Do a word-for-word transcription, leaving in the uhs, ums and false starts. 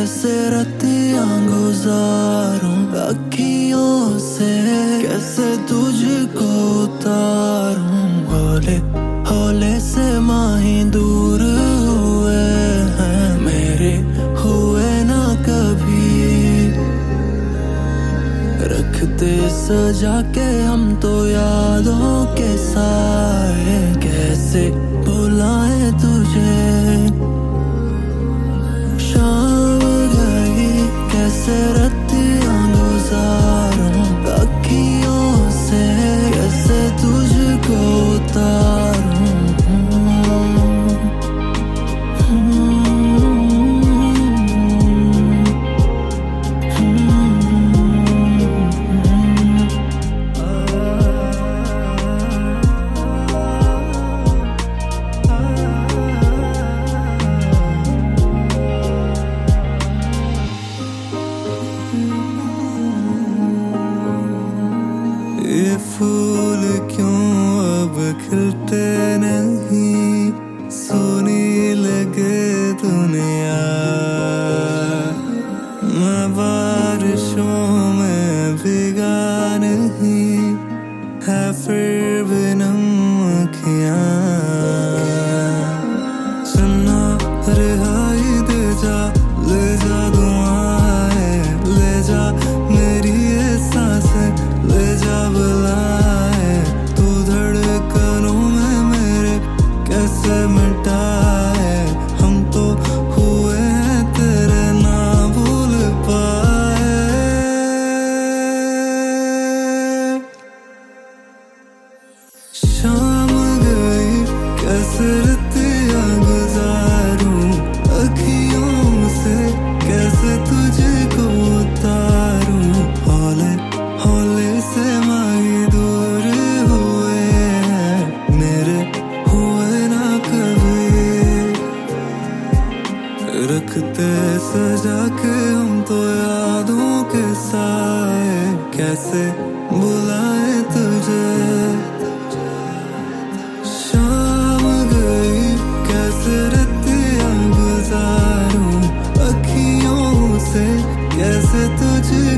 कैसे रतियां गुजारूं अखियों से, कैसे तुझको उतारूं। हौले हौले से माही दूर हुए हैं मेरे, हुए ना कभी। रखते सजा के हम तो यादों के साए, कैसे भुलाए तुझे। शाम गई कैसे रतियां गुजारूं अखियों से, कैसे तुझको उतारूं। ये फूल क्यों अब खिलते नहीं, सोनी लगे दुनिया। मैं बारिशों में भीगा नहीं, है फिर भी नम अखियां। सुना रिहाई दे जा, ले जा दुआएं, ले जा मेरी ये सांसें, ले जा बुलाए। तू धड़कनों में मेरे कैसे मिटाए, हम तो हुए हैं तेरे ना भूल पाए। शाम गई कैसे रतियां गुजारूं अखियों से, कैसे तुझको उतारूं। हौले हौले से माही दूर हुए हैं मेरे, हुए ना कभी। रखते सजा के हम तो यादों के साए, कैसे बुलाए तुझे। शाम गई कैसे रतियां गुजारूं अखियों से, कैसे तुझे